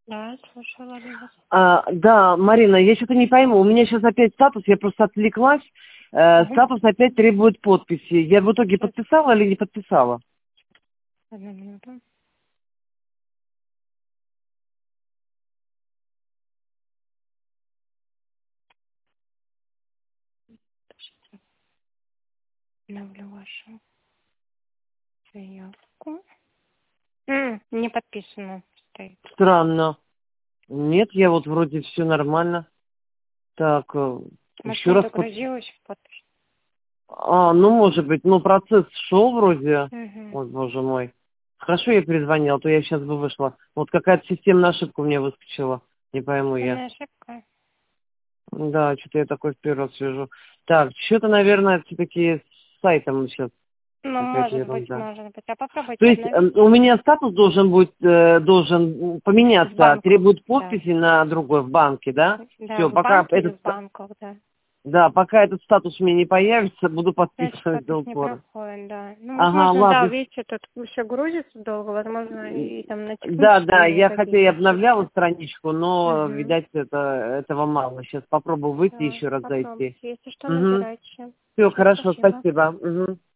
Да, слушала вас. Да, Марина, я что-то не пойму. У меня сейчас опять статус, я просто отвлеклась. Угу. Статус опять требует подписи. Я в итоге Сейчас, подписала или не подписала? одну минуту. Обновлю вашу заявку. Не подписано стоит. Странно. Нет, я вот вроде все нормально. Так, Может, еще не раз догрузилась в подпись? ну, может быть, ну, процесс шел вроде. Угу. Ой, боже мой. Хорошо, я перезвонила, а то я сейчас бы вышла. Вот какая-то системная ошибка у меня выскочила. Не пойму я. Системная ошибка. Да, что-то я такой в первый раз вижу. Так, что-то, наверное, все-таки с сайтом сейчас Ну, какая-то может быть, ерунда. может быть. А То попробуйте есть обновить. у меня статус должен быть, должен В поменяться, банках, требует да. подписи на другой в банке, да? Да, Все, в пока банке или этот, в банках, да. да, пока этот статус у меня не появится, буду Значит, подписывать до подпись не упора. проходит, да. Ну, Ага, возможно, да, ладно. видите, тут все грузится долго, возможно, и там на Да, да, технические я хотя и какие-то обновляла ошибки. страничку, но, Угу. видать, этого мало. Сейчас попробую выйти Да, еще раз попробуйте. зайти. Если что, Угу. набирайте. Все, Все, хорошо, спасибо. спасибо. Угу.